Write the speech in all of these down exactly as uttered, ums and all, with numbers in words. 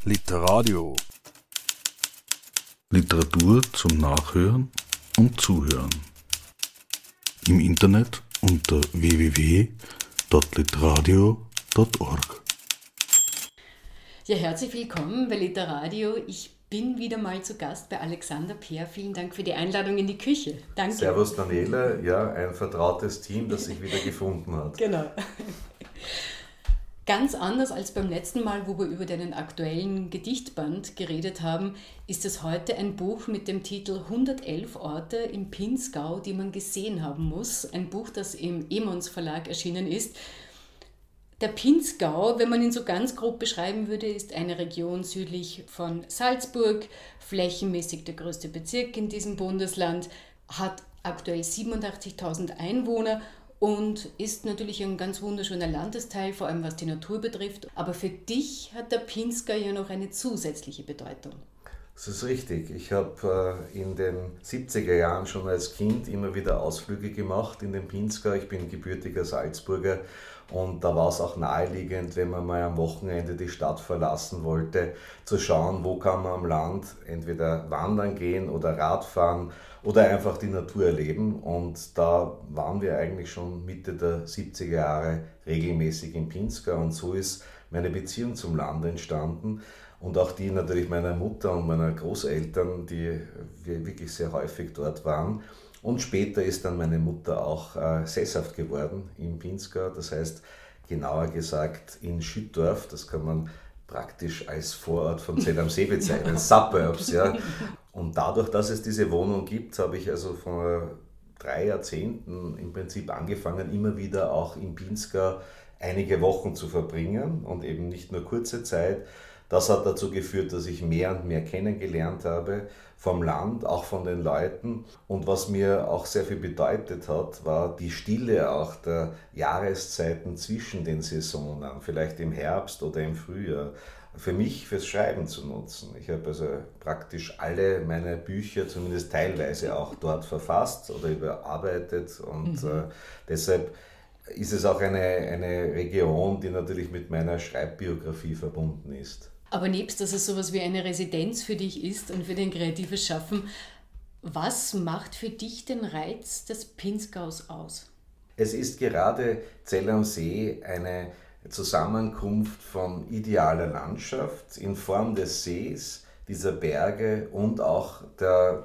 Literadio. Literatur zum Nachhören und Zuhören. Im Internet unter w w w punkt literadio punkt org. Ja, herzlich willkommen bei Literadio. Ich bin wieder mal zu Gast bei Alexander Peer. Vielen Dank für die Einladung in die Küche. Danke. Servus Daniela, ja, ein vertrautes Team, das sich wieder gefunden hat. Genau. Ganz anders als beim letzten Mal, wo wir über deinen aktuellen Gedichtband geredet haben, ist es heute ein Buch mit dem Titel hundertelf Orte im Pinzgau, die man gesehen haben muss. Ein Buch, das im Emons Verlag erschienen ist. Der Pinzgau, wenn man ihn so ganz grob beschreiben würde, ist eine Region südlich von Salzburg, flächenmäßig der größte Bezirk in diesem Bundesland, hat aktuell siebenundachtzigtausend Einwohner und ist natürlich ein ganz wunderschöner Landesteil, vor allem was die Natur betrifft. Aber für dich hat der Pinzgau ja noch eine zusätzliche Bedeutung. Das ist richtig. Ich habe äh, in den siebziger Jahren schon als Kind immer wieder Ausflüge gemacht in den Pinzgau. Ich bin gebürtiger Salzburger und da war es auch naheliegend, wenn man mal am Wochenende die Stadt verlassen wollte, zu schauen, wo kann man am Land entweder wandern gehen oder Radfahren oder einfach die Natur erleben. Und da waren wir eigentlich schon Mitte der siebziger Jahre regelmäßig im Pinzgau und so ist meine Beziehung zum Land entstanden. Und auch die natürlich meiner Mutter und meiner Großeltern, die wirklich sehr häufig dort waren. Und später ist dann meine Mutter auch äh, sesshaft geworden im Pinzgau, das heißt genauer gesagt in Schüttorf, das kann man praktisch als Vorort von Zell am See bezeichnen, Suburbs. Ja. Und dadurch, dass es diese Wohnung gibt, habe ich also vor drei Jahrzehnten im Prinzip angefangen, immer wieder auch im Pinzgau einige Wochen zu verbringen und eben nicht nur kurze Zeit. Das hat dazu geführt, dass ich mehr und mehr kennengelernt habe vom Land, auch von den Leuten. Und was mir auch sehr viel bedeutet hat, war die Stille auch der Jahreszeiten zwischen den Saisonen, vielleicht im Herbst oder im Frühjahr, für mich fürs Schreiben zu nutzen. Ich habe also praktisch alle meine Bücher, zumindest teilweise auch dort verfasst oder überarbeitet und mhm. äh, deshalb ist es auch eine, eine Region, die natürlich mit meiner Schreibbiografie verbunden ist. Aber nebst, dass es sowas wie eine Residenz für dich ist und für dein kreatives Schaffen, was macht für dich den Reiz des Pinzgaus aus? Es ist gerade Zell am See eine Zusammenkunft von idealer Landschaft in Form des Sees, dieser Berge und auch der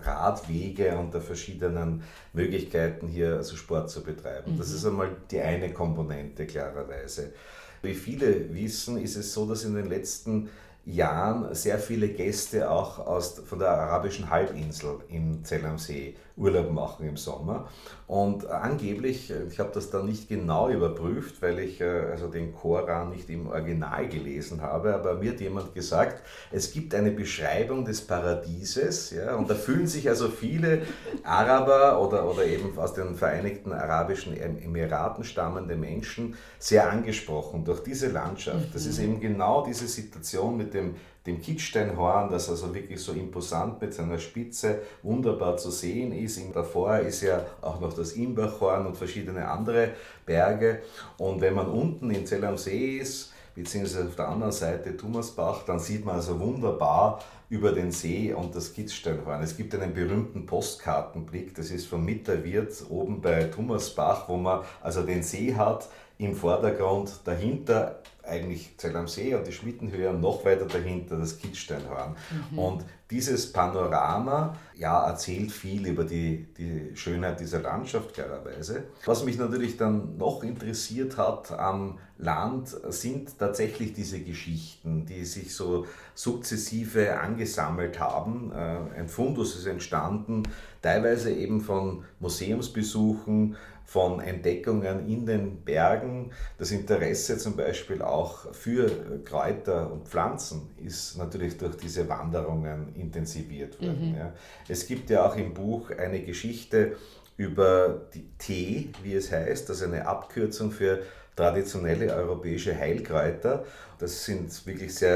Radwege und der verschiedenen Möglichkeiten, hier also Sport zu betreiben. Mhm. Das ist einmal die eine Komponente, klarerweise. Wie viele wissen, ist es so, dass in den letzten Jahren sehr viele Gäste auch aus, von der arabischen Halbinsel in Zell am See Urlaub machen im Sommer. Und angeblich, ich habe das dann nicht genau überprüft, weil ich also den Koran nicht im Original gelesen habe, aber mir hat jemand gesagt, es gibt eine Beschreibung des Paradieses, ja, und da fühlen sich also viele Araber oder, oder eben aus den Vereinigten Arabischen Emiraten stammende Menschen sehr angesprochen durch diese Landschaft. Das ist eben genau diese Situation mit dem dem Kitzsteinhorn, das also wirklich so imposant mit seiner Spitze wunderbar zu sehen ist. Davor ist ja auch noch das Imbachhorn und verschiedene andere Berge. Und wenn man unten in Zell am See ist, beziehungsweise auf der anderen Seite Thomasbach, dann sieht man also wunderbar über den See und das Kitzsteinhorn. Es gibt einen berühmten Postkartenblick, das ist vom Mitterwirt oben bei Thomasbach, wo man also den See hat, im Vordergrund dahinter eigentlich Zell am See und die Schmittenhöhe und noch weiter dahinter das Kitzsteinhorn. Mhm. Und dieses Panorama ja, erzählt viel über die, die Schönheit dieser Landschaft, klarerweise. Was mich natürlich dann noch interessiert hat am Land, sind tatsächlich diese Geschichten, die sich so sukzessive angesammelt haben. Ein Fundus ist entstanden, teilweise eben von Museumsbesuchen, von Entdeckungen in den Bergen. Das Interesse zum Beispiel auch für Kräuter und Pflanzen ist natürlich durch diese Wanderungen intensiviert worden. Mhm. Ja. Es gibt ja auch im Buch eine Geschichte über die Tee, wie es heißt, das ist eine Abkürzung für traditionelle europäische Heilkräuter. Das sind wirklich sehr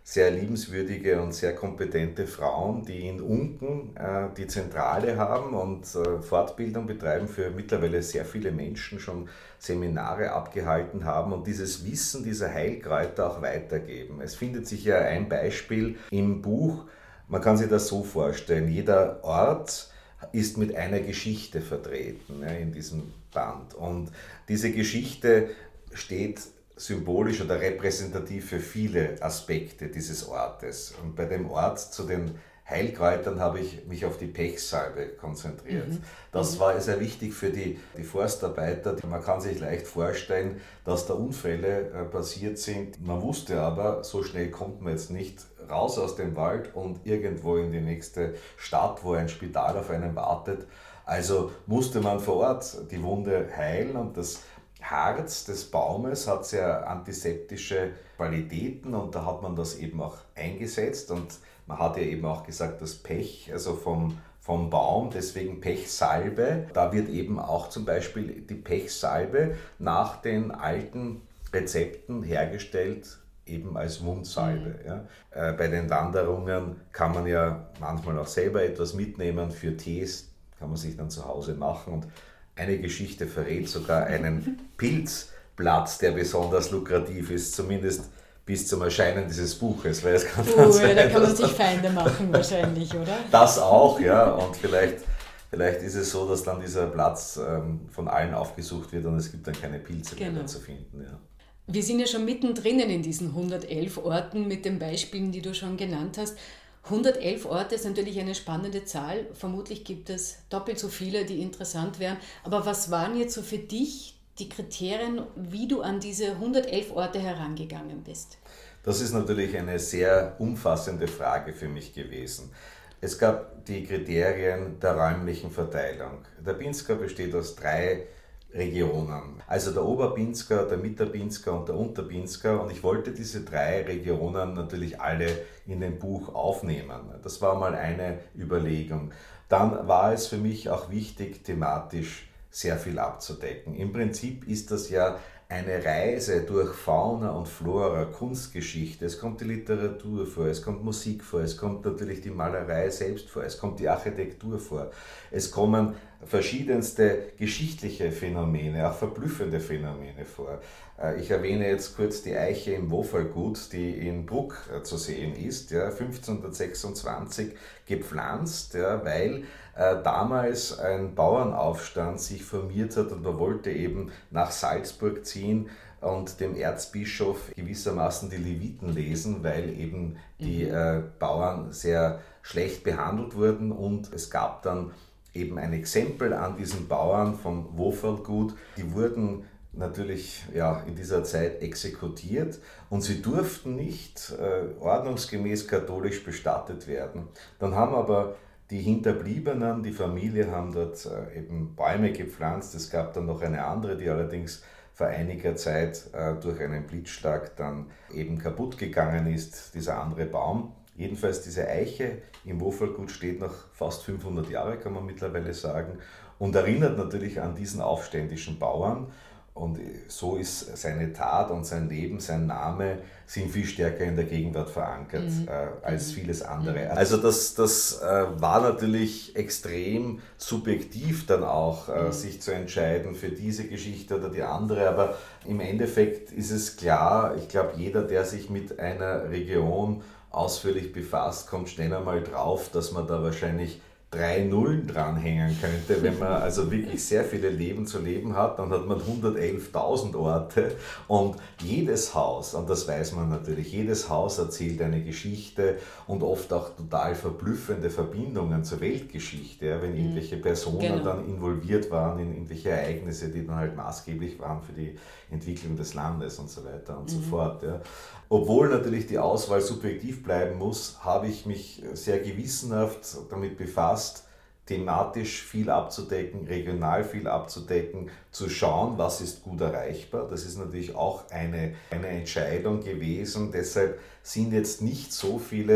sehr liebenswürdige und sehr kompetente Frauen, die in Unken äh, die Zentrale haben und äh, Fortbildung betreiben für mittlerweile sehr viele Menschen, schon Seminare abgehalten haben und dieses Wissen dieser Heilkräuter auch weitergeben. Es findet sich ja ein Beispiel im Buch, man kann sich das so vorstellen, jeder Ort ist mit einer Geschichte vertreten, ja, in diesem Band, und diese Geschichte steht symbolisch oder repräsentativ für viele Aspekte dieses Ortes. Und bei dem Ort zu den Heilkräutern habe ich mich auf die Pechsalbe konzentriert. Mhm. Das war sehr wichtig für die, die Forstarbeiter. Man kann sich leicht vorstellen, dass da Unfälle äh, passiert sind. Man wusste aber, so schnell kommt man jetzt nicht raus aus dem Wald und irgendwo in die nächste Stadt, wo ein Spital auf einen wartet. Also musste man vor Ort die Wunde heilen, und das Harz des Baumes hat sehr antiseptische Qualitäten und da hat man das eben auch eingesetzt, und man hat ja eben auch gesagt, das Pech, also vom, vom Baum, deswegen Pechsalbe, da wird eben auch zum Beispiel die Pechsalbe nach den alten Rezepten hergestellt, eben als Wundsalbe. Ja. Äh, bei den Wanderungen kann man ja manchmal auch selber etwas mitnehmen für Tees, kann man sich dann zu Hause machen, und eine Geschichte verrät sogar einen Pilzplatz, der besonders lukrativ ist, zumindest bis zum Erscheinen dieses Buches. Weil es kann uh, sein, da kann man sich Feinde machen wahrscheinlich, oder? Das auch, ja, und vielleicht, vielleicht ist es so, dass dann dieser Platz ähm, von allen aufgesucht wird und es gibt dann keine Pilze genau. mehr zu finden. Ja. Wir sind ja schon mittendrin in diesen hundertelf Orten mit den Beispielen, die du schon genannt hast. hundertelf Orte ist natürlich eine spannende Zahl. Vermutlich gibt es doppelt so viele, die interessant wären. Aber was waren jetzt so für dich die Kriterien, wie du an diese hundertelf Orte herangegangen bist? Das ist natürlich eine sehr umfassende Frage für mich gewesen. Es gab die Kriterien der räumlichen Verteilung. Der Pinzgau besteht aus drei Regionen. Also der Oberpinzgau, der Mitterpinzgau und der Unterpinzgau, und ich wollte diese drei Regionen natürlich alle in dem Buch aufnehmen. Das war mal eine Überlegung. Dann war es für mich auch wichtig, thematisch sehr viel abzudecken. Im Prinzip ist das ja eine Reise durch Fauna und Flora, Kunstgeschichte, es kommt die Literatur vor, es kommt Musik vor, es kommt natürlich die Malerei selbst vor, es kommt die Architektur vor, es kommen verschiedenste geschichtliche Phänomene, auch verblüffende Phänomene vor. Ich erwähne jetzt kurz die Eiche im Woferlgut, die in Bruck zu sehen ist, ja, fünfzehnhundertsechsundzwanzig gepflanzt, ja, weil äh, damals ein Bauernaufstand sich formiert hat und man wollte eben nach Salzburg ziehen und dem Erzbischof gewissermaßen die Leviten lesen, weil eben die äh, Bauern sehr schlecht behandelt wurden, und es gab dann eben ein Exempel an diesen Bauern vom Woferlgut, die wurden natürlich ja, in dieser Zeit exekutiert und sie durften nicht äh, ordnungsgemäß katholisch bestattet werden. Dann haben aber die Hinterbliebenen, die Familie, haben dort äh, eben Bäume gepflanzt. Es gab dann noch eine andere, die allerdings vor einiger Zeit äh, durch einen Blitzschlag dann eben kaputt gegangen ist, dieser andere Baum. Jedenfalls diese Eiche im Woferlgut steht noch fast fünfhundert Jahre, kann man mittlerweile sagen, und erinnert natürlich an diesen aufständischen Bauern. Und so ist seine Tat und sein Leben, sein Name, sind viel stärker in der Gegenwart verankert mhm. äh, als vieles andere. Also das, das äh, war natürlich extrem subjektiv dann auch, äh, mhm. sich zu entscheiden für diese Geschichte oder die andere. Aber im Endeffekt ist es klar, ich glaube, jeder, der sich mit einer Region ausführlich befasst, kommt schnell einmal drauf, dass man da wahrscheinlich drei Nullen dranhängen könnte. Wenn man also wirklich sehr viele Leben zu leben hat, dann hat man hundertelftausend Orte, und jedes Haus, und das weiß man natürlich, jedes Haus erzählt eine Geschichte und oft auch total verblüffende Verbindungen zur Weltgeschichte, ja, wenn irgendwelche Personen genau. dann involviert waren in irgendwelche Ereignisse, die dann halt maßgeblich waren für die Entwicklung des Landes und so weiter und mhm. so fort. Ja. Obwohl natürlich die Auswahl subjektiv bleiben muss, habe ich mich sehr gewissenhaft damit befasst, thematisch viel abzudecken, regional viel abzudecken, zu schauen, was ist gut erreichbar. Das ist natürlich auch eine, eine Entscheidung gewesen. Deshalb sind jetzt nicht so viele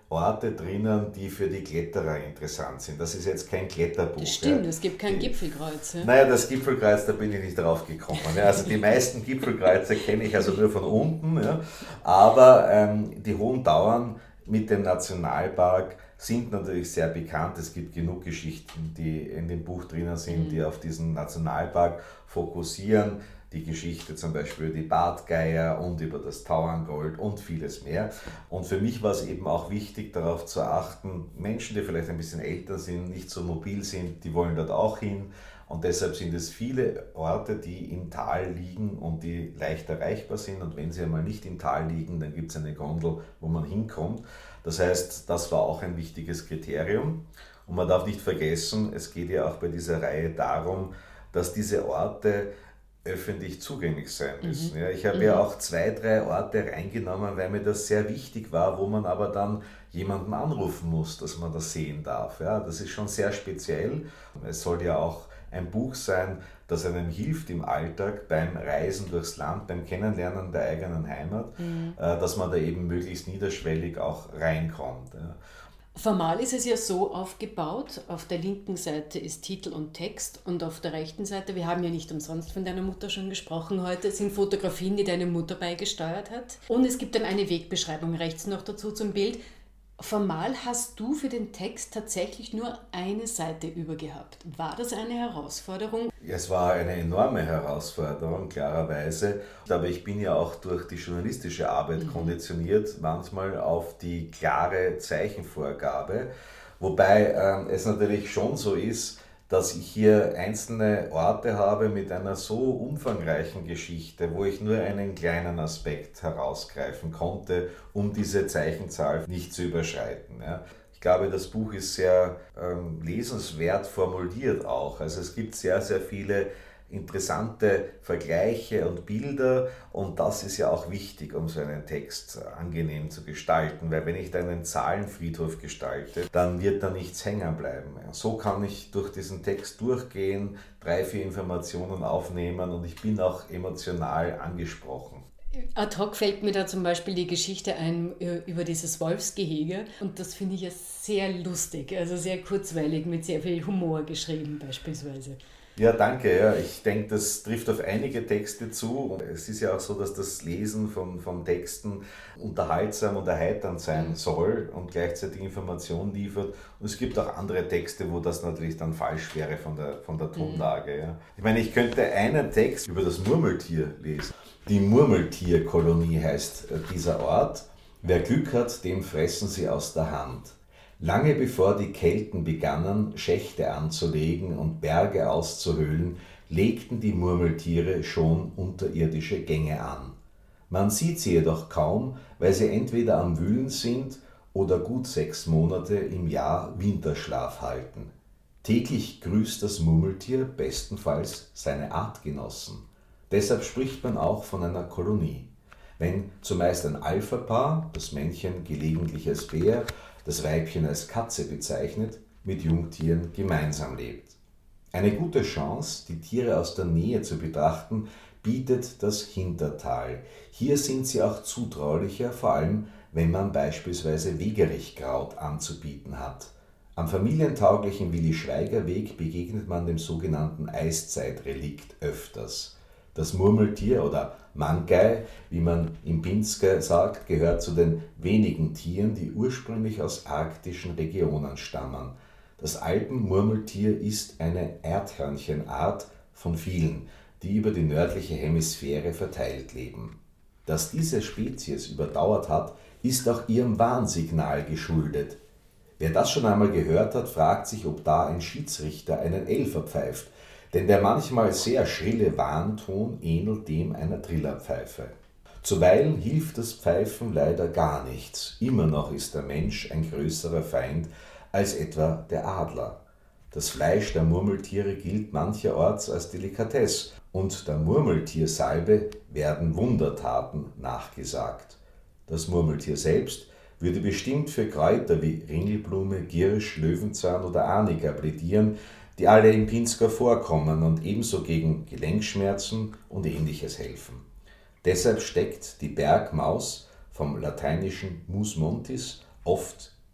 Orte drinnen, die für die Kletterer interessant sind. Das ist jetzt kein Kletterbuch. Das stimmt, ja. Es gibt kein Gipfelkreuz. Ja? Naja, das Gipfelkreuz, da bin ich nicht drauf gekommen. Ja. Also die meisten Gipfelkreuze kenne ich also nur von unten. Ja. Aber ähm, die Hohen Tauern mit dem Nationalpark sind natürlich sehr bekannt. Es gibt genug Geschichten, die in dem Buch drinnen sind, mhm. die auf diesen Nationalpark fokussieren. Die Geschichte zum Beispiel über die Bartgeier und über das Tauerngold und vieles mehr. Und für mich war es eben auch wichtig, darauf zu achten, Menschen, die vielleicht ein bisschen älter sind, nicht so mobil sind, die wollen dort auch hin. Und deshalb sind es viele Orte, die im Tal liegen und die leicht erreichbar sind. Und wenn sie einmal nicht im Tal liegen, dann gibt es eine Gondel, wo man hinkommt. Das heißt, das war auch ein wichtiges Kriterium. Und man darf nicht vergessen, es geht ja auch bei dieser Reihe darum, dass diese Orte öffentlich zugänglich sein müssen. Mhm. Ja, ich habe mhm. ja auch zwei, drei Orte reingenommen, weil mir das sehr wichtig war, wo man aber dann jemanden anrufen muss, dass man das sehen darf. Ja, das ist schon sehr speziell. Es soll ja auch ein Buch sein, das einem hilft im Alltag beim Reisen durchs Land, beim Kennenlernen der eigenen Heimat, mhm. dass man da eben möglichst niederschwellig auch reinkommt. Ja. Formal ist es ja so aufgebaut, auf der linken Seite ist Titel und Text und auf der rechten Seite, wir haben ja nicht umsonst von deiner Mutter schon gesprochen heute, sind Fotografien, die deine Mutter beigesteuert hat. Und es gibt dann eine Wegbeschreibung rechts noch dazu zum Bild. Formal hast du für den Text tatsächlich nur eine Seite über gehabt. War das eine Herausforderung? Es war eine enorme Herausforderung, klarerweise. Aber ich bin ja auch durch die journalistische Arbeit mhm. konditioniert, manchmal auf die klare Zeichenvorgabe. Wobei äh, es natürlich schon so ist, dass ich hier einzelne Orte habe mit einer so umfangreichen Geschichte, wo ich nur einen kleinen Aspekt herausgreifen konnte, um diese Zeichenzahl nicht zu überschreiten. Ja. Ich glaube, das Buch ist sehr ähm, lesenswert formuliert auch. Also es gibt sehr, sehr viele interessante Vergleiche und Bilder und das ist ja auch wichtig, um so einen Text angenehm zu gestalten, weil wenn ich da einen Zahlenfriedhof gestalte, dann wird da nichts hängen bleiben. So kann ich durch diesen Text durchgehen, drei, vier Informationen aufnehmen und ich bin auch emotional angesprochen. Ad hoc fällt mir da zum Beispiel die Geschichte ein über dieses Wolfsgehege und das finde ich ja sehr lustig, also sehr kurzweilig, mit sehr viel Humor geschrieben beispielsweise. Ja, danke. Ja. Ich denke, das trifft auf einige Texte zu. Und es ist ja auch so, dass das Lesen von, von Texten unterhaltsam und erheiternd sein soll und gleichzeitig Informationen liefert. Und es gibt auch andere Texte, wo das natürlich dann falsch wäre von der, von der Tonlage. Ja. Ich meine, ich könnte einen Text über das Murmeltier lesen. Die Murmeltierkolonie heißt dieser Ort. Wer Glück hat, dem fressen sie aus der Hand. Lange bevor die Kelten begannen, Schächte anzulegen und Berge auszuhöhlen, legten die Murmeltiere schon unterirdische Gänge an. Man sieht sie jedoch kaum, weil sie entweder am Wühlen sind oder gut sechs Monate im Jahr Winterschlaf halten. Täglich grüßt das Murmeltier bestenfalls seine Artgenossen. Deshalb spricht man auch von einer Kolonie. Wenn zumeist ein Alpha-Paar, das Männchen gelegentlich als Bär, das Weibchen als Katze bezeichnet, mit Jungtieren gemeinsam lebt. Eine gute Chance, die Tiere aus der Nähe zu betrachten, bietet das Hintertal. Hier sind sie auch zutraulicher, vor allem wenn man beispielsweise Wegerichkraut anzubieten hat. Am familientauglichen Willi-Schweiger-Weg begegnet man dem sogenannten Eiszeitrelikt öfters. Das Murmeltier oder Mangei, wie man im Pinsker sagt, gehört zu den wenigen Tieren, die ursprünglich aus arktischen Regionen stammen. Das Alpenmurmeltier ist eine Erdhörnchenart von vielen, die über die nördliche Hemisphäre verteilt leben. Dass diese Spezies überdauert hat, ist auch ihrem Warnsignal geschuldet. Wer das schon einmal gehört hat, fragt sich, ob da ein Schiedsrichter einen Elfer pfeift, denn der manchmal sehr schrille Warnton ähnelt dem einer Trillerpfeife. Zuweilen hilft das Pfeifen leider gar nichts. Immer noch ist der Mensch ein größerer Feind als etwa der Adler. Das Fleisch der Murmeltiere gilt mancherorts als Delikatesse und der Murmeltiersalbe werden Wundertaten nachgesagt. Das Murmeltier selbst würde bestimmt für Kräuter wie Ringelblume, Girsch, Löwenzahn oder Arnika plädieren, die alle im Pinsker vorkommen und ebenso gegen Gelenkschmerzen und Ähnliches helfen. Deshalb steckt die Bergmaus vom lateinischen mus montis oft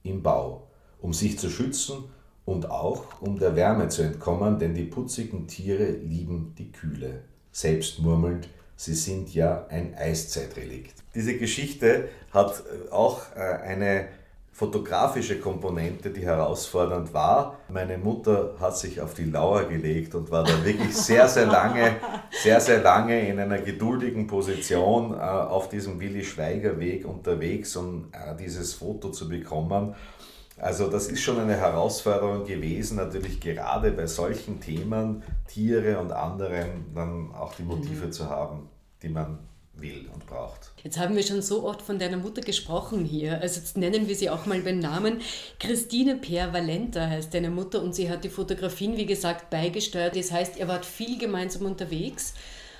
im Bau, um sich zu schützen und auch um der Wärme zu entkommen, denn die putzigen Tiere lieben die Kühle. Selbst murmelnd, sie sind ja ein Eiszeitrelikt. Diese Geschichte hat auch eine fotografische Komponente, die herausfordernd war. Meine Mutter hat sich auf die Lauer gelegt und war da wirklich sehr, sehr lange, sehr, sehr lange in einer geduldigen Position äh, auf diesem Willi-Schweiger-Weg unterwegs, um äh, dieses Foto zu bekommen. Also das ist schon eine Herausforderung gewesen, natürlich gerade bei solchen Themen, Tiere und anderen, dann auch die Motive mhm. zu haben, die man will und braucht. Jetzt haben wir schon so oft von deiner Mutter gesprochen hier, also jetzt nennen wir sie auch mal beim Namen. Christine Peer-Valenta heißt deine Mutter und sie hat die Fotografien, wie gesagt, beigesteuert. Das heißt, ihr wart viel gemeinsam unterwegs.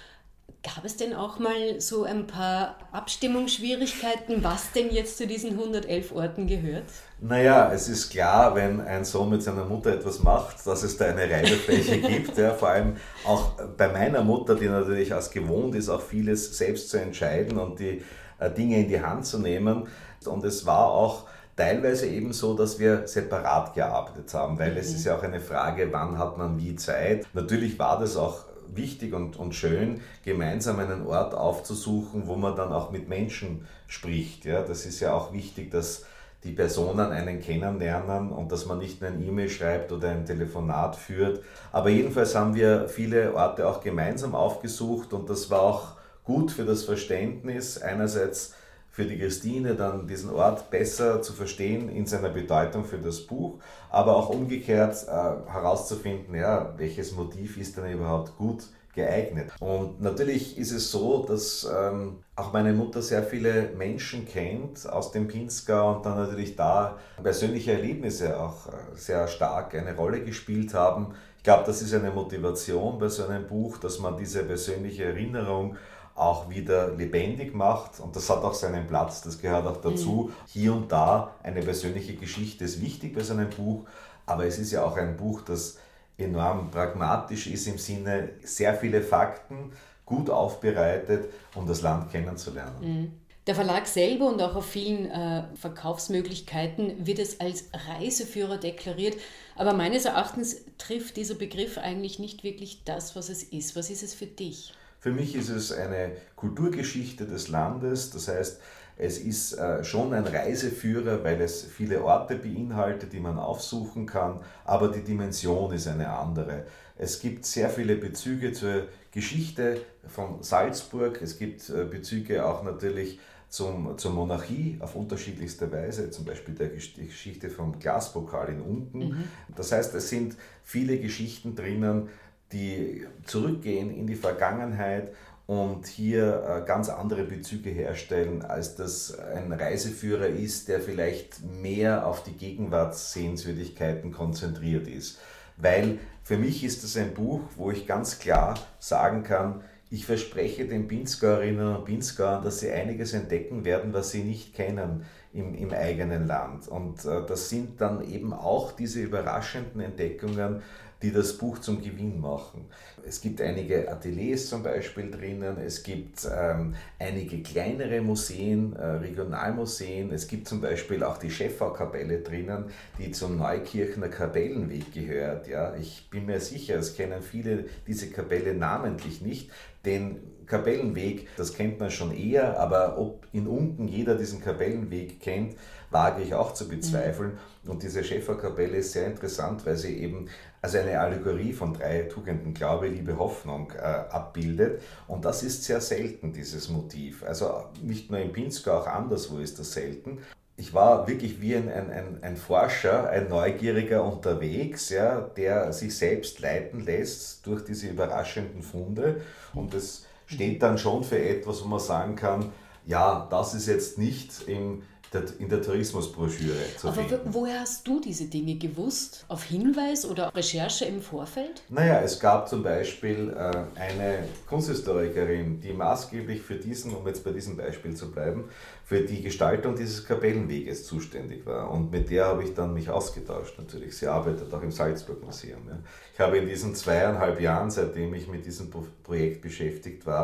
Gab es denn auch mal so ein paar Abstimmungsschwierigkeiten, was denn jetzt zu diesen hundertelf Orten gehört? Naja, es ist klar, wenn ein Sohn mit seiner Mutter etwas macht, dass es da eine Reibefläche gibt. Ja, vor allem auch bei meiner Mutter, die natürlich als gewohnt ist, auch vieles selbst zu entscheiden und die äh, Dinge in die Hand zu nehmen. Und es war auch teilweise eben so, dass wir separat gearbeitet haben, weil mhm. es ist ja auch eine Frage, wann hat man wie Zeit. Natürlich war das auch wichtig und, und schön, gemeinsam einen Ort aufzusuchen, wo man dann auch mit Menschen spricht. Ja, das ist ja auch wichtig, dass die Personen einen kennenlernen und dass man nicht nur ein E-Mail schreibt oder ein Telefonat führt. Aber jedenfalls haben wir viele Orte auch gemeinsam aufgesucht und das war auch gut für das Verständnis, einerseits für die Christine dann diesen Ort besser zu verstehen in seiner Bedeutung für das Buch, aber auch umgekehrt äh, herauszufinden, ja, welches Motiv ist denn überhaupt gut geeignet. Und natürlich ist es so, dass ähm, auch meine Mutter sehr viele Menschen kennt aus dem Pinzgau und dann natürlich da persönliche Erlebnisse auch sehr stark eine Rolle gespielt haben. Ich glaube, das ist eine Motivation bei so einem Buch, dass man diese persönliche Erinnerung auch wieder lebendig macht und das hat auch seinen Platz, das gehört auch dazu. Mhm. Hier und da eine persönliche Geschichte ist wichtig bei so einem Buch, aber es ist ja auch ein Buch, das enorm pragmatisch ist im Sinne sehr viele Fakten, gut aufbereitet, um das Land kennenzulernen. Mhm. Der Verlag selber und auch auf vielen äh, Verkaufsmöglichkeiten wird es als Reiseführer deklariert, aber meines Erachtens trifft dieser Begriff eigentlich nicht wirklich das, was es ist. Was ist es für dich? Für mich ist es eine Kulturgeschichte des Landes, das heißt, es ist äh, schon ein Reiseführer, weil es viele Orte beinhaltet, die man aufsuchen kann, aber die Dimension ist eine andere. Es gibt sehr viele Bezüge zur Geschichte von Salzburg, es gibt äh, Bezüge auch natürlich zum, zur Monarchie auf unterschiedlichste Weise, zum Beispiel der Gesch- die Geschichte vom Glaspokal in Unten. Mhm. Das heißt, es sind viele Geschichten drinnen, die zurückgehen in die Vergangenheit und hier ganz andere Bezüge herstellen, als das ein Reiseführer ist, der vielleicht mehr auf die Gegenwartssehenswürdigkeiten konzentriert ist. Weil für mich ist es ein Buch, wo ich ganz klar sagen kann, ich verspreche den Pinzgauerinnen und Pinzgauern, dass sie einiges entdecken werden, was sie nicht kennen im, im eigenen Land. Und äh, das sind dann eben auch diese überraschenden Entdeckungen, die das Buch zum Gewinn machen. Es gibt einige Ateliers zum Beispiel drinnen, es gibt ähm, einige kleinere Museen, äh, Regionalmuseen, es gibt zum Beispiel auch die Schäffau-Kapelle drinnen, die zum Neukirchner Kapellenweg gehört. Ja, ich bin mir sicher, es kennen viele diese Kapelle namentlich nicht, den Kapellenweg, das kennt man schon eher, aber ob in Unken jeder diesen Kapellenweg kennt, wage ich auch zu bezweifeln. Mhm. Und diese Schäffau-Kapelle ist sehr interessant, weil sie eben also eine Allegorie von drei Tugenden, Glaube, Liebe, Hoffnung, äh, abbildet. Und das ist sehr selten, dieses Motiv. Also nicht nur im Pinzgau, auch anderswo ist das selten. Ich war wirklich wie ein, ein, ein Forscher, ein Neugieriger unterwegs, ja, der sich selbst leiten lässt durch diese überraschenden Funde. Und das steht dann schon für etwas, wo man sagen kann, ja, das ist jetzt nicht im in der Tourismusbroschüre zu Aber finden. Woher hast du diese Dinge gewusst? Auf Hinweis oder Recherche im Vorfeld? Naja, es gab zum Beispiel äh, eine Kunsthistorikerin, die maßgeblich für diesen, um jetzt bei diesem Beispiel zu bleiben, für die Gestaltung dieses Kapellenweges zuständig war. Und mit der habe ich dann mich ausgetauscht natürlich. Sie arbeitet auch im Salzburg-Museum. Ja. Ich habe in diesen zweieinhalb Jahren, seitdem ich mit diesem Projekt beschäftigt war,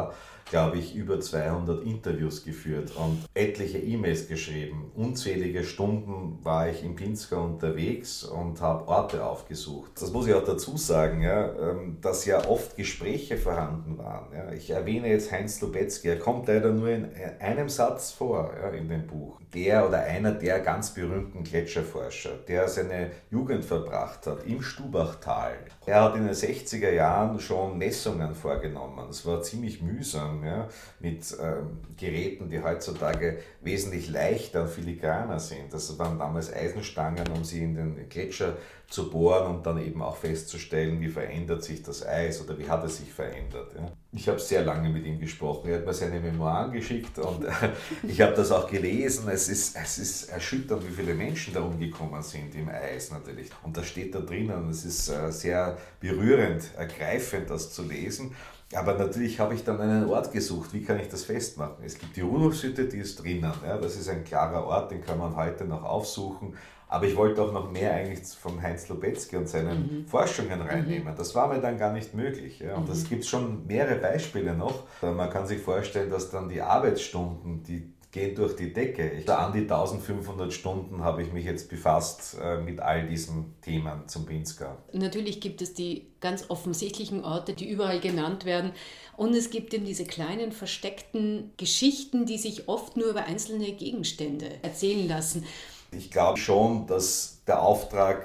glaube ich, über zweihundert Interviews geführt und etliche E-Mails geschrieben. Unzählige Stunden war ich im Pinzgau unterwegs und habe Orte aufgesucht. Das muss ich auch dazu sagen, ja, dass ja oft Gespräche vorhanden waren. Ja. Ich erwähne jetzt Heinz Lubetzky, er kommt leider nur in einem Satz vor, ja, in dem Buch. Der oder einer der ganz berühmten Gletscherforscher, der seine Jugend verbracht hat im Stubachtal. Er hat in den sechziger Jahren schon Messungen vorgenommen. Es war ziemlich mühsam, ja, mit ähm, Geräten, die heutzutage wesentlich leichter und filigraner sind. Das waren damals Eisenstangen, um sie in den Gletscher zu bohren und dann eben auch festzustellen, wie verändert sich das Eis oder wie hat es sich verändert. Ja. Ich habe sehr lange mit ihm gesprochen. Er hat mir seine Memoiren geschickt und äh, ich habe das auch gelesen. Es ist, es ist erschütternd, wie viele Menschen da umgekommen sind im Eis natürlich. Und das steht da drinnen. Es ist äh, sehr berührend, ergreifend, das zu lesen. Aber natürlich habe ich dann einen Ort gesucht. Wie kann ich das festmachen? Es gibt die Rudolfshütte, die ist drinnen. Ja, das ist ein klarer Ort, den kann man heute noch aufsuchen. Aber ich wollte auch noch mehr eigentlich von Heinz Lubetzky und seinen mhm. Forschungen reinnehmen. Das war mir dann gar nicht möglich. Ja. Und mhm. das gibt es schon mehrere Beispiele noch. Man kann sich vorstellen, dass dann die Arbeitsstunden, die gehen durch die Decke. Ich, an die eintausendfünfhundert Stunden habe ich mich jetzt befasst äh, mit all diesen Themen zum Pinzgau. Natürlich gibt es die ganz offensichtlichen Orte, die überall genannt werden. Und es gibt eben diese kleinen versteckten Geschichten, die sich oft nur über einzelne Gegenstände erzählen lassen. Ich glaube schon, dass der Auftrag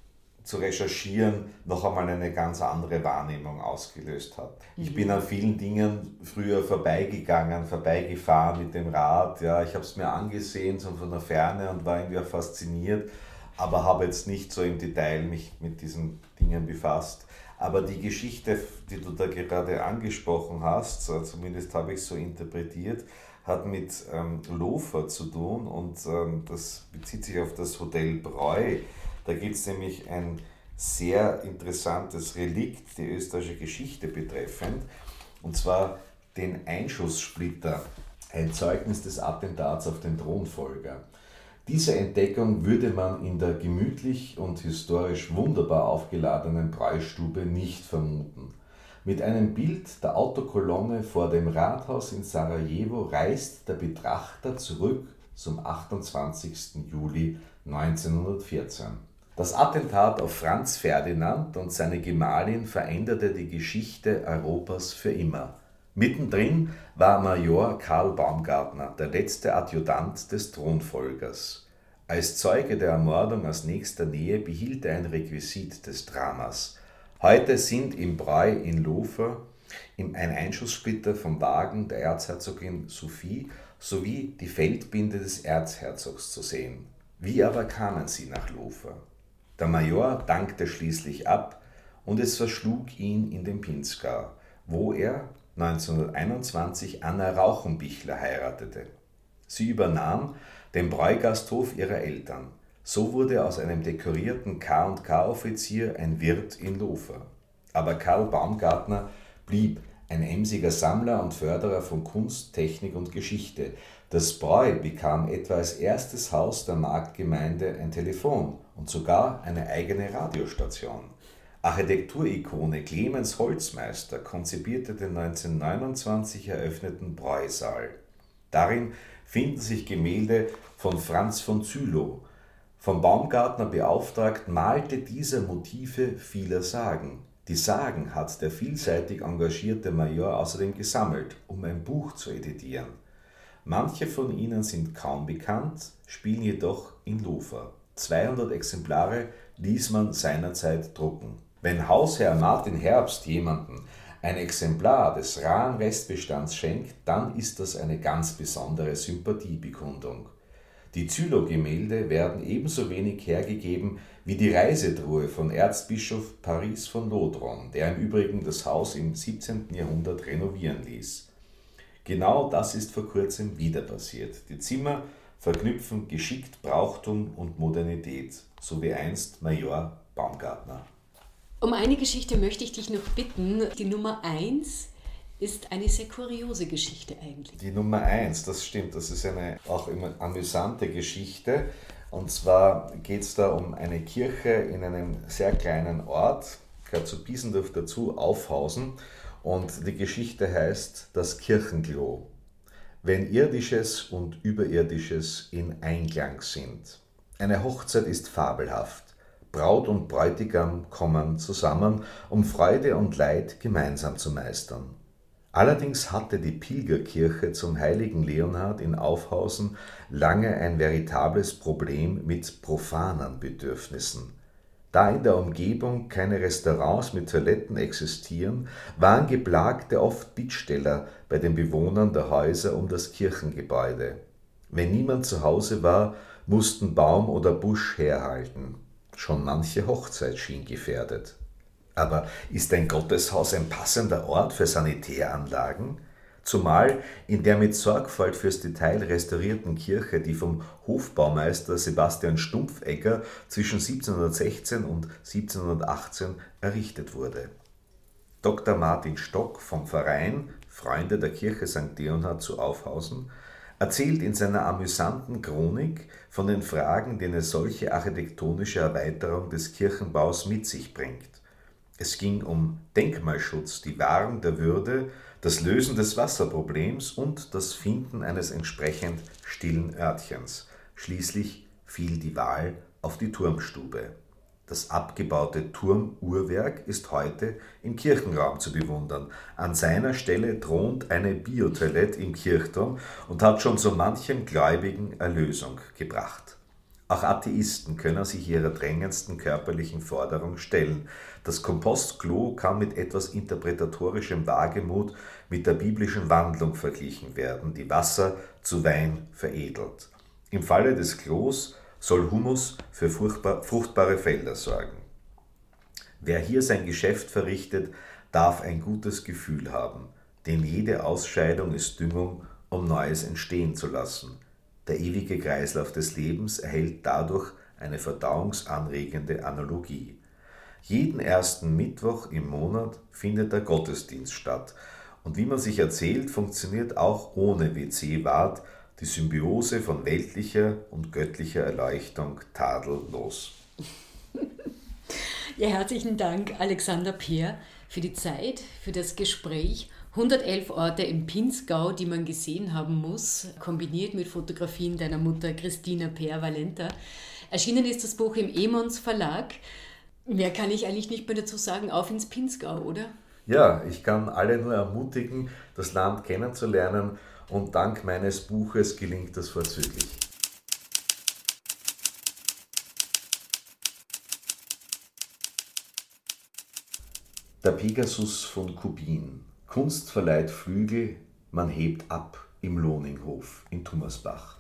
zu recherchieren noch einmal eine ganz andere Wahrnehmung ausgelöst hat. Mhm. Ich bin an vielen Dingen früher vorbeigegangen, vorbeigefahren mit dem Rad. Ja, ich habe es mir angesehen, so von der Ferne und war irgendwie auch fasziniert, aber habe jetzt nicht so im Detail mich mit diesen Dingen befasst. Aber die Geschichte, die du da gerade angesprochen hast, zumindest habe ich es so interpretiert, hat mit ähm, Lofer zu tun und ähm, das bezieht sich auf das Hotel Breu. Da gibt es nämlich ein sehr interessantes Relikt, die österreichische Geschichte betreffend, und zwar den Einschusssplitter, ein Zeugnis des Attentats auf den Thronfolger. Diese Entdeckung würde man in der gemütlich und historisch wunderbar aufgeladenen Breustube nicht vermuten. Mit einem Bild der Autokolonne vor dem Rathaus in Sarajevo reist der Betrachter zurück zum achtundzwanzigsten Juli neunzehnhundertvierzehn. Das Attentat auf Franz Ferdinand und seine Gemahlin veränderte die Geschichte Europas für immer. Mittendrin war Major Karl Baumgartner, der letzte Adjutant des Thronfolgers. Als Zeuge der Ermordung aus nächster Nähe behielt er ein Requisit des Dramas. Heute sind im Breu in Lofer ein Einschusssplitter vom Wagen der Erzherzogin Sophie sowie die Feldbinde des Erzherzogs zu sehen. Wie aber kamen sie nach Lofer? Der Major dankte schließlich ab und es verschlug ihn in den Pinzgau, wo er neunzehnhunderteinundzwanzig Anna Rauchenbichler heiratete. Sie übernahm den Bräugasthof ihrer Eltern. So wurde aus einem dekorierten K und K-Offizier ein Wirt in Lofer. Aber Karl Baumgartner blieb ein emsiger Sammler und Förderer von Kunst, Technik und Geschichte. Das Breu bekam etwa als erstes Haus der Marktgemeinde ein Telefon und sogar eine eigene Radiostation. Architekturikone Clemens Holzmeister konzipierte den neunzehnhundertneunundzwanzig eröffneten Breusaal. Darin finden sich Gemälde von Franz von Zülow. Vom Baumgartner beauftragt, malte dieser Motive vieler Sagen. Die Sagen hat der vielseitig engagierte Major außerdem gesammelt, um ein Buch zu editieren. Manche von ihnen sind kaum bekannt, spielen jedoch in Lofer. zweihundert Exemplare ließ man seinerzeit drucken. Wenn Hausherr Martin Herbst jemandem ein Exemplar des raren Restbestands schenkt, dann ist das eine ganz besondere Sympathiebekundung. Die Zülow-Gemälde werden ebenso wenig hergegeben wie die Reisetruhe von Erzbischof Paris von Lodron, der im Übrigen das Haus im siebzehnten Jahrhundert renovieren ließ. Genau das ist vor kurzem wieder passiert. Die Zimmer verknüpfen geschickt Brauchtum und Modernität, so wie einst Major Baumgartner. Um eine Geschichte möchte ich dich noch bitten. Die Nummer eins ist eine sehr kuriose Geschichte eigentlich. Die Nummer eins, das stimmt, das ist eine auch immer amüsante Geschichte. Und zwar geht es da um eine Kirche in einem sehr kleinen Ort, gehört zu Biesendorf dazu, Aufhausen. Und die Geschichte heißt Das Kirchenklo. Wenn Irdisches und Überirdisches in Einklang sind. Eine Hochzeit ist fabelhaft. Braut und Bräutigam kommen zusammen, um Freude und Leid gemeinsam zu meistern. Allerdings hatte die Pilgerkirche zum heiligen Leonhard in Aufhausen lange ein veritables Problem mit profanen Bedürfnissen. Da in der Umgebung keine Restaurants mit Toiletten existieren, waren Geplagte oft Bittsteller bei den Bewohnern der Häuser um das Kirchengebäude. Wenn niemand zu Hause war, mussten Baum oder Busch herhalten. Schon manche Hochzeit schien gefährdet. Aber ist ein Gotteshaus ein passender Ort für Sanitäranlagen? Zumal in der mit Sorgfalt fürs Detail restaurierten Kirche, die vom Hofbaumeister Sebastian Stumpfegger zwischen siebzehnhundertsechzehn und siebzehnhundertachtzehn errichtet wurde. Doktor Martin Stock vom Verein Freunde der Kirche Sankt Leonhard zu Aufhausen erzählt in seiner amüsanten Chronik von den Fragen, die eine solche architektonische Erweiterung des Kirchenbaus mit sich bringt. Es ging um Denkmalschutz, die Wahrung der Würde, das Lösen des Wasserproblems und das Finden eines entsprechend stillen Örtchens. Schließlich fiel die Wahl auf die Turmstube. Das abgebaute Turmuhrwerk ist heute im Kirchenraum zu bewundern. An seiner Stelle thront eine Biotoilette im Kirchturm und hat schon so manchem Gläubigen Erlösung gebracht. Auch Atheisten können sich ihrer drängendsten körperlichen Forderung stellen. Das Kompostklo kann mit etwas interpretatorischem Wagemut mit der biblischen Wandlung verglichen werden, die Wasser zu Wein veredelt. Im Falle des Klos soll Humus für fruchtbare Felder sorgen. Wer hier sein Geschäft verrichtet, darf ein gutes Gefühl haben, denn jede Ausscheidung ist Düngung, um Neues entstehen zu lassen. Der ewige Kreislauf des Lebens erhält dadurch eine verdauungsanregende Analogie. Jeden ersten Mittwoch im Monat findet der Gottesdienst statt und wie man sich erzählt, funktioniert auch ohne W C-Wart die Symbiose von weltlicher und göttlicher Erleuchtung tadellos. Ja, herzlichen Dank, Alexander Peer, für die Zeit, für das Gespräch. hundertelf Orte im Pinzgau, die man gesehen haben muss, kombiniert mit Fotografien deiner Mutter Christina Peer-Valenta. Erschienen ist das Buch im Emons Verlag. Mehr kann ich eigentlich nicht mehr dazu sagen, auf ins Pinzgau, oder? Ja, ich kann alle nur ermutigen, das Land kennenzulernen und dank meines Buches gelingt das vorzüglich. Der Pegasus von Kubin. Kunst verleiht Flügel, man hebt ab im Lohninghof in Tummersbach.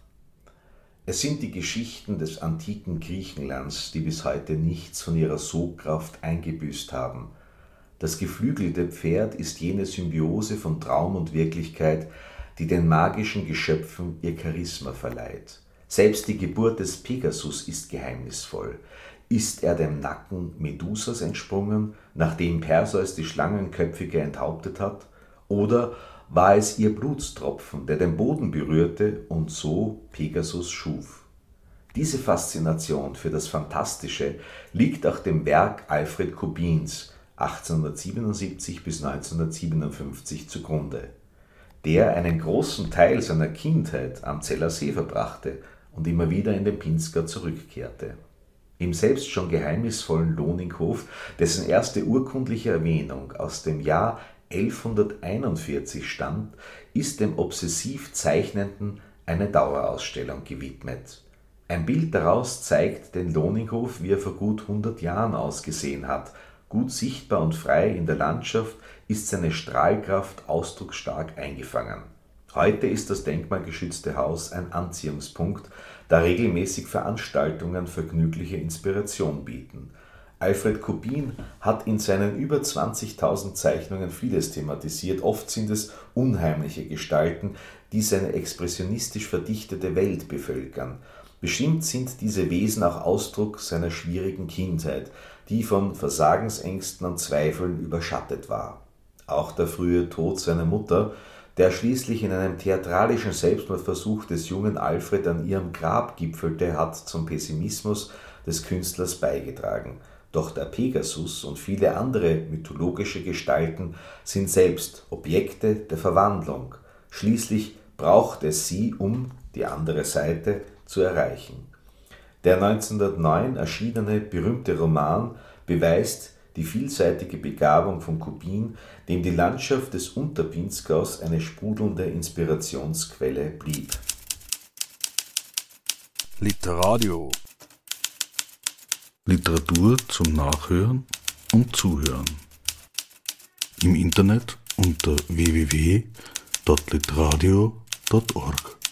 Es sind die Geschichten des antiken Griechenlands, die bis heute nichts von ihrer Sogkraft eingebüßt haben. Das geflügelte Pferd ist jene Symbiose von Traum und Wirklichkeit, die den magischen Geschöpfen ihr Charisma verleiht. Selbst die Geburt des Pegasus ist geheimnisvoll. Ist er dem Nacken Medusas entsprungen, nachdem Perseus die Schlangenköpfige enthauptet hat? Oder war es ihr Blutstropfen, der den Boden berührte und so Pegasus schuf? Diese Faszination für das Fantastische liegt auch dem Werk Alfred Kubins achtzehnhundertsiebenundsiebzig bis neunzehnhundertsiebenundfünfzig zugrunde, der einen großen Teil seiner Kindheit am Zeller See verbrachte und immer wieder in den Pinzgau zurückkehrte. Im selbst schon geheimnisvollen Lohninghof, dessen erste urkundliche Erwähnung aus dem Jahr elfhunderteinundvierzig stammt, ist dem obsessiv Zeichnenden eine Dauerausstellung gewidmet. Ein Bild daraus zeigt den Lohninghof, wie er vor gut hundert Jahren ausgesehen hat. Gut sichtbar und frei in der Landschaft ist seine Strahlkraft ausdrucksstark eingefangen. Heute ist das denkmalgeschützte Haus ein Anziehungspunkt, da regelmäßig Veranstaltungen vergnügliche Inspiration bieten. Alfred Kubin hat in seinen über zwanzigtausend Zeichnungen vieles thematisiert. Oft sind es unheimliche Gestalten, die seine expressionistisch verdichtete Welt bevölkern. Bestimmt sind diese Wesen auch Ausdruck seiner schwierigen Kindheit, die von Versagensängsten und Zweifeln überschattet war. Auch der frühe Tod seiner Mutter, der schließlich in einem theatralischen Selbstmordversuch des jungen Alfred an ihrem Grab gipfelte, hat zum Pessimismus des Künstlers beigetragen. Doch der Pegasus und viele andere mythologische Gestalten sind selbst Objekte der Verwandlung. Schließlich braucht es sie, um die andere Seite zu erreichen. Der neunzehnhundertneun erschienene berühmte Roman beweist die vielseitige Begabung von Kubin, dem die Landschaft des Unterpinzgaus eine sprudelnde Inspirationsquelle blieb. Literadio. Literatur zum Nachhören und Zuhören. Im Internet unter w w w punkt literadio punkt org.